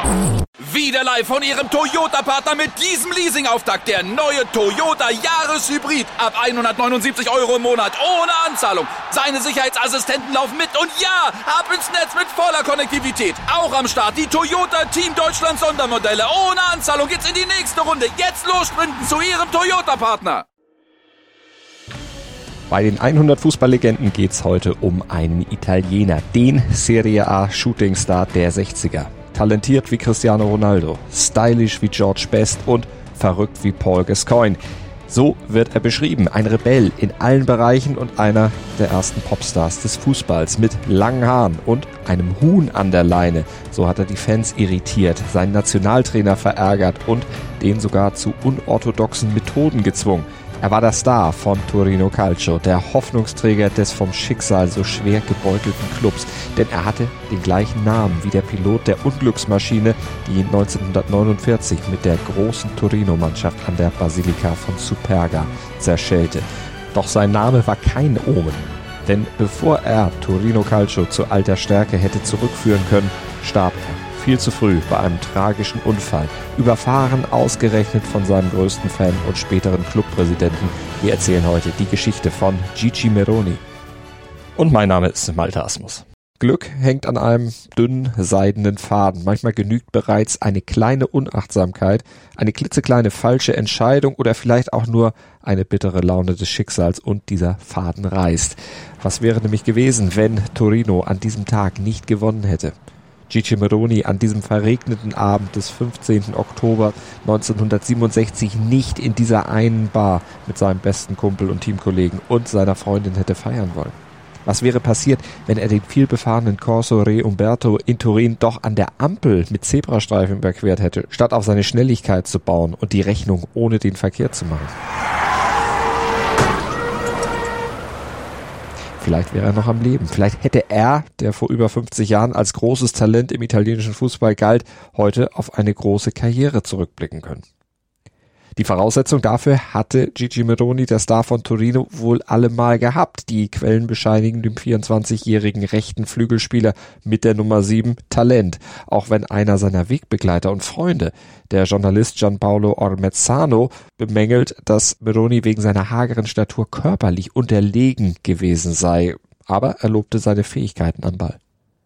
Wieder live von Ihrem Toyota-Partner mit diesem Leasing-Auftakt. Der neue Toyota Jahreshybrid. Ab 179 € im Monat. Ohne Anzahlung. Seine Sicherheitsassistenten laufen mit. Und ja, ab ins Netz mit voller Konnektivität. Auch am Start die Toyota Team Deutschland Sondermodelle. Ohne Anzahlung geht's in die nächste Runde. Jetzt los sprinten zu Ihrem Toyota-Partner. Bei den 100 Fußballlegenden geht's heute um einen Italiener. Den Serie A Shootingstar der 60er. Talentiert wie Cristiano Ronaldo, stylisch wie George Best und verrückt wie Paul Gascoigne. So wird er beschrieben. Ein Rebell in allen Bereichen und einer der ersten Popstars des Fußballs mit langen Haaren und einem Huhn an der Leine. So hat er die Fans irritiert, seinen Nationaltrainer verärgert und den sogar zu unorthodoxen Methoden gezwungen. Er war der Star von Torino Calcio, der Hoffnungsträger des vom Schicksal so schwer gebeutelten Clubs. Denn er hatte den gleichen Namen wie der Pilot der Unglücksmaschine, die 1949 mit der großen Torino-Mannschaft an der Basilika von Superga zerschellte. Doch sein Name war kein Omen. Denn bevor er Torino Calcio zu alter Stärke hätte zurückführen können, starb er. Viel zu früh bei einem tragischen Unfall, überfahren ausgerechnet von seinem größten Fan und späteren Clubpräsidenten. Wir erzählen heute die Geschichte von Gigi Meroni. Und mein Name ist Malte Asmus. Glück hängt an einem dünnen, seidenen Faden. Manchmal genügt bereits eine kleine Unachtsamkeit, eine klitzekleine falsche Entscheidung oder vielleicht auch nur eine bittere Laune des Schicksals und dieser Faden reißt. Was wäre nämlich gewesen, wenn Torino an diesem Tag nicht gewonnen hätte? Gigi Meroni an diesem verregneten Abend des 15. Oktober 1967 nicht in dieser einen Bar mit seinem besten Kumpel und Teamkollegen und seiner Freundin hätte feiern wollen. Was wäre passiert, wenn er den vielbefahrenen Corso Re Umberto in Turin doch an der Ampel mit Zebrastreifen überquert hätte, statt auf seine Schnelligkeit zu bauen und die Rechnung ohne den Verkehr zu machen? Vielleicht wäre er noch am Leben. Vielleicht hätte er, der vor über 50 Jahren als großes Talent im italienischen Fußball galt, heute auf eine große Karriere zurückblicken können. Die Voraussetzung dafür hatte Gigi Meroni, der Star von Torino, wohl allemal gehabt. Die Quellen bescheinigen dem 24-jährigen rechten Flügelspieler mit der Nummer 7 Talent. Auch wenn einer seiner Wegbegleiter und Freunde, der Journalist Gianpaolo Ormezzano, bemängelt, dass Meroni wegen seiner hageren Statur körperlich unterlegen gewesen sei. Aber er lobte seine Fähigkeiten am Ball.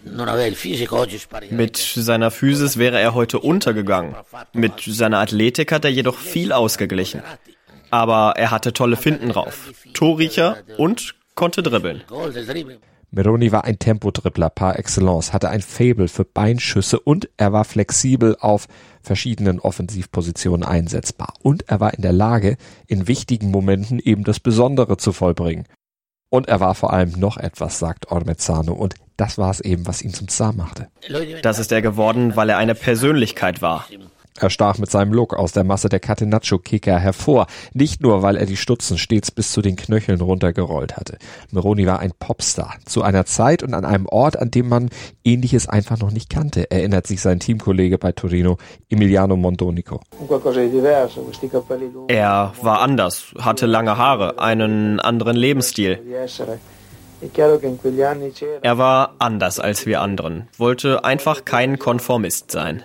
Mit seiner Physis wäre er heute untergegangen. Mit seiner Athletik hat er jedoch viel ausgeglichen. Aber er hatte tolle Finten drauf, Torriecher und konnte dribbeln. Meroni war ein Tempodribbler par excellence, hatte ein Faible für Beinschüsse und er war flexibel auf verschiedenen Offensivpositionen einsetzbar. Und er war in der Lage, in wichtigen Momenten eben das Besondere zu vollbringen. Und er war vor allem noch etwas, sagt Ormezzano, und das war es eben, was ihn zum Star machte. Das ist er geworden, weil er eine Persönlichkeit war. Er stach mit seinem Look aus der Masse der Catenaccio-Kicker hervor. Nicht nur, weil er die Stutzen stets bis zu den Knöcheln runtergerollt hatte. Meroni war ein Popstar. Zu einer Zeit und an einem Ort, an dem man Ähnliches einfach noch nicht kannte, erinnert sich sein Teamkollege bei Torino, Emiliano Mondonico. Er war anders, hatte lange Haare, einen anderen Lebensstil. Er war anders als wir anderen, wollte einfach kein Konformist sein.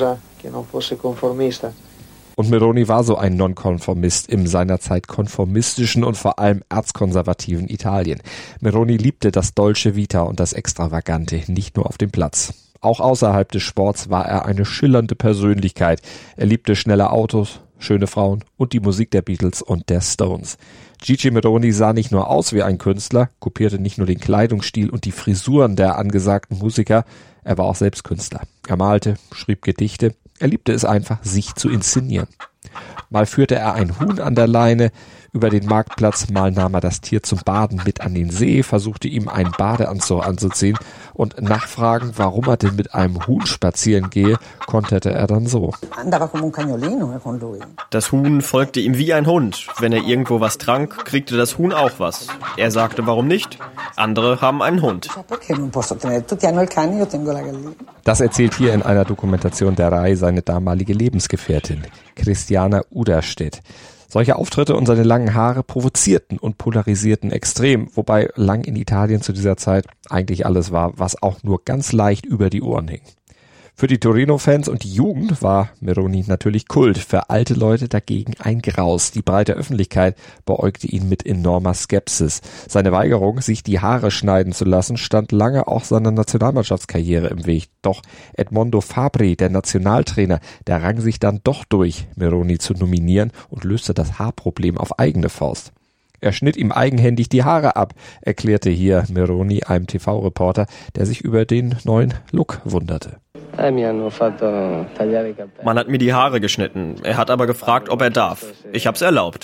Und Meroni war so ein Nonkonformist im seinerzeit konformistischen und vor allem erzkonservativen Italien. Meroni liebte das Dolce Vita und das Extravagante, nicht nur auf dem Platz. Auch außerhalb des Sports war er eine schillernde Persönlichkeit. Er liebte schnelle Autos, schöne Frauen und die Musik der Beatles und der Stones. Gigi Meroni sah nicht nur aus wie ein Künstler, kopierte nicht nur den Kleidungsstil und die Frisuren der angesagten Musiker, er war auch selbst Künstler. Er malte, schrieb Gedichte, er liebte es einfach, sich zu inszenieren. Mal führte er ein Huhn an der Leine über den Marktplatz, mal nahm er das Tier zum Baden mit an den See, versuchte ihm einen Badeanzug anzuziehen und nachfragen, warum er denn mit einem Huhn spazieren gehe, konterte er dann so. Das Huhn folgte ihm wie ein Hund. Wenn er irgendwo was trank, kriegte das Huhn auch was. Er sagte, warum nicht? Andere haben einen Hund. Das erzählt hier in einer Dokumentation der Rai seine damalige Lebensgefährtin, Christiana Uderstedt. Solche Auftritte und seine langen Haare provozierten und polarisierten extrem, wobei lang in Italien zu dieser Zeit eigentlich alles war, was auch nur ganz leicht über die Ohren hing. Für die Torino-Fans und die Jugend war Meroni natürlich Kult, für alte Leute dagegen ein Graus. Die breite Öffentlichkeit beäugte ihn mit enormer Skepsis. Seine Weigerung, sich die Haare schneiden zu lassen, stand lange auch seiner Nationalmannschaftskarriere im Weg. Doch Edmondo Fabri, der Nationaltrainer, der rang sich dann doch durch, Meroni zu nominieren und löste das Haarproblem auf eigene Faust. Er schnitt ihm eigenhändig die Haare ab, erklärte hier Meroni einem TV-Reporter, der sich über den neuen Look wunderte. Man hat mir die Haare geschnitten. Er hat aber gefragt, ob er darf. Ich hab's erlaubt.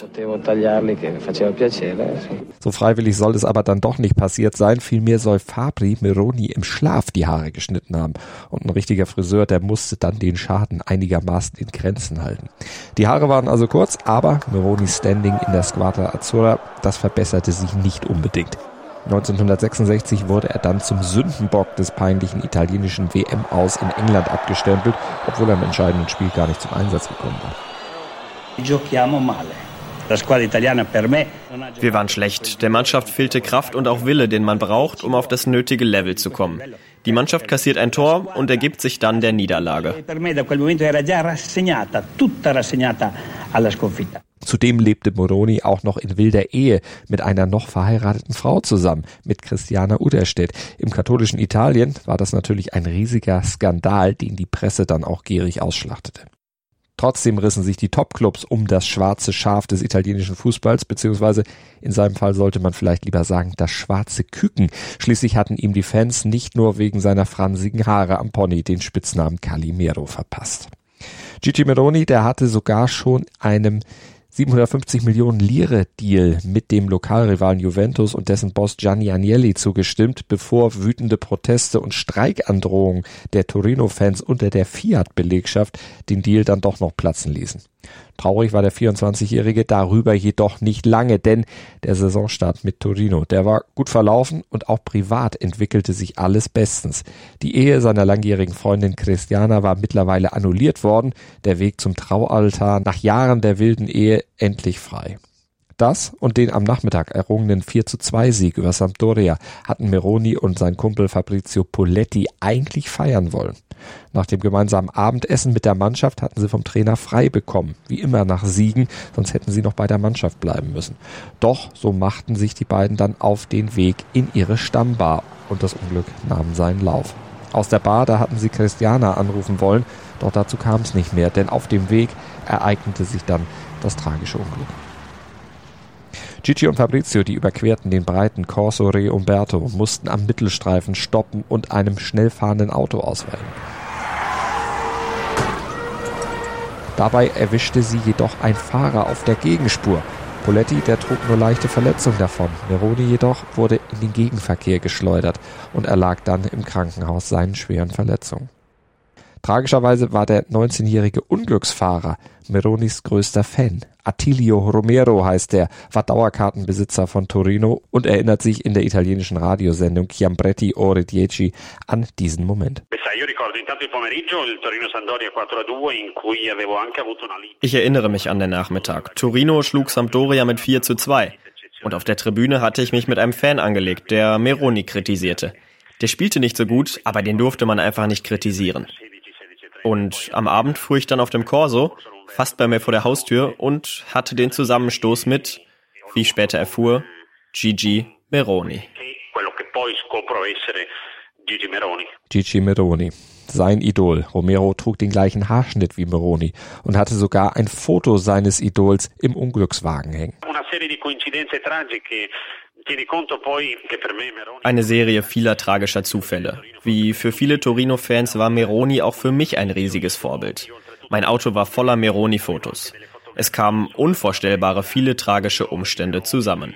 So freiwillig soll es aber dann doch nicht passiert sein. Vielmehr soll Fabri Meroni im Schlaf die Haare geschnitten haben. Und ein richtiger Friseur, der musste dann den Schaden einigermaßen in Grenzen halten. Die Haare waren also kurz, aber Meronis Standing in der Squadra Azzurra, das verbesserte sich nicht unbedingt. 1966 wurde er dann zum Sündenbock des peinlichen italienischen WM-Aus in England abgestempelt, obwohl er im entscheidenden Spiel gar nicht zum Einsatz gekommen war. Wir waren schlecht. Der Mannschaft fehlte Kraft und auch Wille, den man braucht, um auf das nötige Level zu kommen. Die Mannschaft kassiert ein Tor und ergibt sich dann der Niederlage. Zudem lebte Meroni auch noch in wilder Ehe mit einer noch verheirateten Frau zusammen, mit Christiana Uderstedt. Im katholischen Italien war das natürlich ein riesiger Skandal, den die Presse dann auch gierig ausschlachtete. Trotzdem rissen sich die Topclubs um das schwarze Schaf des italienischen Fußballs, beziehungsweise in seinem Fall sollte man vielleicht lieber sagen, das schwarze Küken. Schließlich hatten ihm die Fans nicht nur wegen seiner fransigen Haare am Pony den Spitznamen Calimero verpasst. Gigi Meroni, der hatte sogar schon einem 750 Millionen Lire-Deal mit dem Lokalrivalen Juventus und dessen Boss Gianni Agnelli zugestimmt, bevor wütende Proteste und Streikandrohungen der Torino-Fans unter der Fiat-Belegschaft den Deal dann doch noch platzen ließen. Traurig war der 24-Jährige darüber jedoch nicht lange, denn der Saisonstart mit Torino, der war gut verlaufen und auch privat entwickelte sich alles bestens. Die Ehe seiner langjährigen Freundin Cristiana war mittlerweile annulliert worden, der Weg zum Traualtar nach Jahren der wilden Ehe endlich frei. Das und den am Nachmittag errungenen 4:2 über Sampdoria hatten Meroni und sein Kumpel Fabrizio Poletti eigentlich feiern wollen. Nach dem gemeinsamen Abendessen mit der Mannschaft hatten sie vom Trainer frei bekommen, wie immer nach Siegen, sonst hätten sie noch bei der Mannschaft bleiben müssen. Doch so machten sich die beiden dann auf den Weg in ihre Stammbar und das Unglück nahm seinen Lauf. Aus der Bar, da hatten sie Cristiana anrufen wollen, doch dazu kam es nicht mehr, denn auf dem Weg ereignete sich dann das tragische Unglück. Gigi und Fabrizio, die überquerten den breiten Corso Re Umberto, mussten am Mittelstreifen stoppen und einem schnell fahrenden Auto ausweichen. Dabei erwischte sie jedoch ein Fahrer auf der Gegenspur. Poletti, der trug nur leichte Verletzungen davon. Meroni jedoch wurde in den Gegenverkehr geschleudert und erlag dann im Krankenhaus seinen schweren Verletzungen. Tragischerweise war der 19-jährige Unglücksfahrer Meronis größter Fan. Attilio Romero heißt er, war Dauerkartenbesitzer von Torino und erinnert sich in der italienischen Radiosendung Chiambretti Ore 10 an diesen Moment. Ich erinnere mich an den Nachmittag. Torino schlug Sampdoria mit 4:2. Und auf der Tribüne hatte ich mich mit einem Fan angelegt, der Meroni kritisierte. Der spielte nicht so gut, aber den durfte man einfach nicht kritisieren. Und am Abend fuhr ich dann auf dem Corso, fast bei mir vor der Haustür, und hatte den Zusammenstoß mit, wie ich später erfuhr, Gigi Meroni. Gigi Meroni, sein Idol. Romero trug den gleichen Haarschnitt wie Meroni und hatte sogar ein Foto seines Idols im Unglückswagen hängen. Eine Serie vieler tragischer Zufälle. Wie für viele Torino-Fans war Meroni auch für mich ein riesiges Vorbild. Mein Auto war voller Meroni-Fotos. Es kamen unvorstellbare viele tragische Umstände zusammen.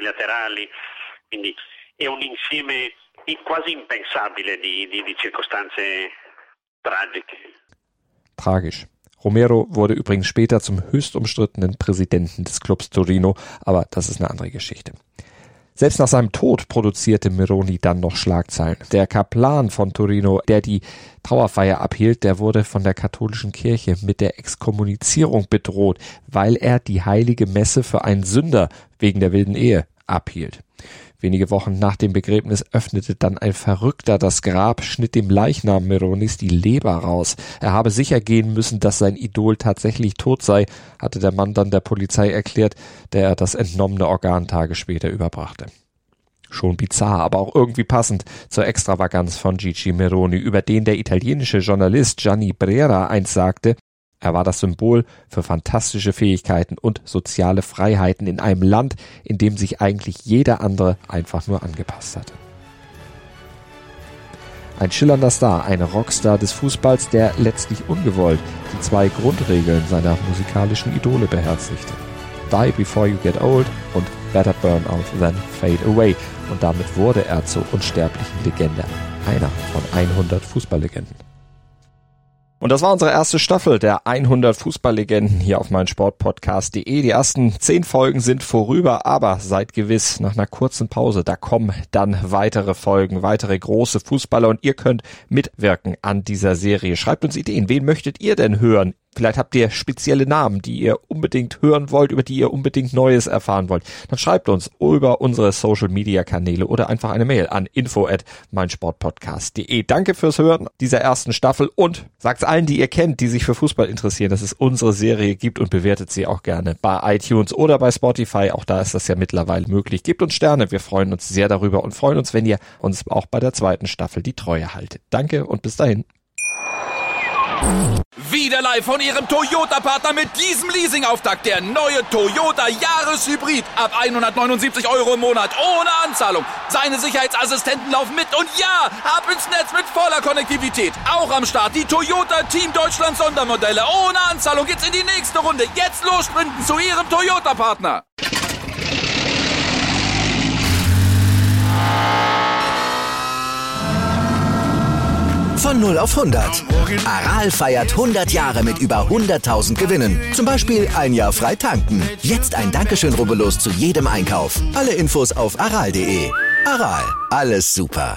Tragisch. Romero wurde übrigens später zum höchst umstrittenen Präsidenten des Clubs Torino, aber das ist eine andere Geschichte. Selbst nach seinem Tod produzierte Meroni dann noch Schlagzeilen. Der Kaplan von Torino, der die Trauerfeier abhielt, der wurde von der katholischen Kirche mit der Exkommunizierung bedroht, weil er die heilige Messe für einen Sünder wegen der wilden Ehe abhielt. Wenige Wochen nach dem Begräbnis öffnete dann ein Verrückter das Grab, schnitt dem Leichnam Meronis die Leber raus. Er habe sicher gehen müssen, dass sein Idol tatsächlich tot sei, hatte der Mann dann der Polizei erklärt, der er das entnommene Organ Tage später überbrachte. Schon bizarr, aber auch irgendwie passend zur Extravaganz von Gigi Meroni, über den der italienische Journalist Gianni Brera einst sagte, er war das Symbol für fantastische Fähigkeiten und soziale Freiheiten in einem Land, in dem sich eigentlich jeder andere einfach nur angepasst hatte. Ein schillernder Star, ein Rockstar des Fußballs, der letztlich ungewollt die 2 Grundregeln seiner musikalischen Idole beherzigte. Die before you get old und better burn out than fade away. Und damit wurde er zur unsterblichen Legende. Einer von 100 Fußballlegenden. Und das war unsere erste Staffel der 100 Fußballlegenden hier auf meinsportpodcast.de. Die ersten 10 Folgen sind vorüber, aber seid gewiss, nach einer kurzen Pause, da kommen dann weitere Folgen, weitere große Fußballer und ihr könnt mitwirken an dieser Serie. Schreibt uns Ideen, wen möchtet ihr denn hören? Vielleicht habt ihr spezielle Namen, die ihr unbedingt hören wollt, über die ihr unbedingt Neues erfahren wollt. Dann schreibt uns über unsere Social-Media-Kanäle oder einfach eine Mail an info@meinsportpodcast.de. Danke fürs Hören dieser ersten Staffel und sagt allen, die ihr kennt, die sich für Fußball interessieren, dass es unsere Serie gibt und bewertet sie auch gerne bei iTunes oder bei Spotify. Auch da ist das ja mittlerweile möglich. Gebt uns Sterne, wir freuen uns sehr darüber und freuen uns, wenn ihr uns auch bei der zweiten Staffel die Treue haltet. Danke und bis dahin. Wieder live von Ihrem Toyota-Partner mit diesem Leasing-Auftakt. Der neue Toyota Jahreshybrid. Ab 179 € im Monat. Ohne Anzahlung. Seine Sicherheitsassistenten laufen mit. Und ja, ab ins Netz mit voller Konnektivität. Auch am Start die Toyota Team Deutschland Sondermodelle. Ohne Anzahlung geht's in die nächste Runde. Jetzt los sprinten zu Ihrem Toyota-Partner. Von 0 auf 100. Aral feiert 100 Jahre mit über 100.000 Gewinnen. Zum Beispiel ein Jahr frei tanken. Jetzt ein Dankeschön, rubbellos zu jedem Einkauf. Alle Infos auf aral.de. Aral, alles super.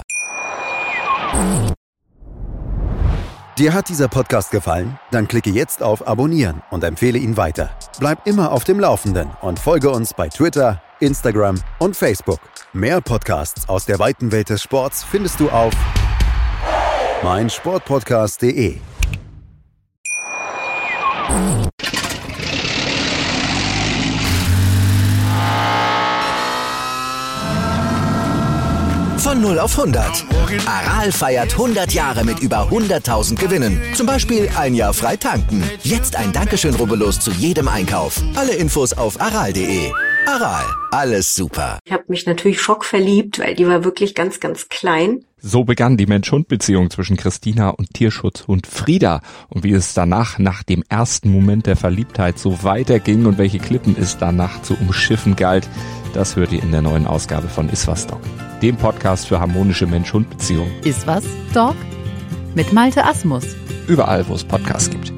Dir hat dieser Podcast gefallen? Dann klicke jetzt auf Abonnieren und empfehle ihn weiter. Bleib immer auf dem Laufenden und folge uns bei Twitter, Instagram und Facebook. Mehr Podcasts aus der weiten Welt des Sports findest du auf meinsportpodcast.de. Von 0 auf 100. Aral feiert 100 Jahre mit über 100.000 Gewinnen. Zum Beispiel ein Jahr frei tanken. Jetzt ein Dankeschön, rubbellos zu jedem Einkauf. Alle Infos auf aral.de. Aral, alles super. Ich habe mich natürlich schockverliebt, weil die war wirklich ganz, ganz klein. So begann die Mensch-Hund-Beziehung zwischen Christina und Tierschutzhund Frieda. Und wie es danach, nach dem ersten Moment der Verliebtheit, so weiterging und welche Klippen es danach zu umschiffen galt, das hört ihr in der neuen Ausgabe von Iswas Dog, dem Podcast für harmonische Mensch-Hund-Beziehungen. Iswas Dog? Mit Malte Asmus. Überall, wo es Podcasts gibt.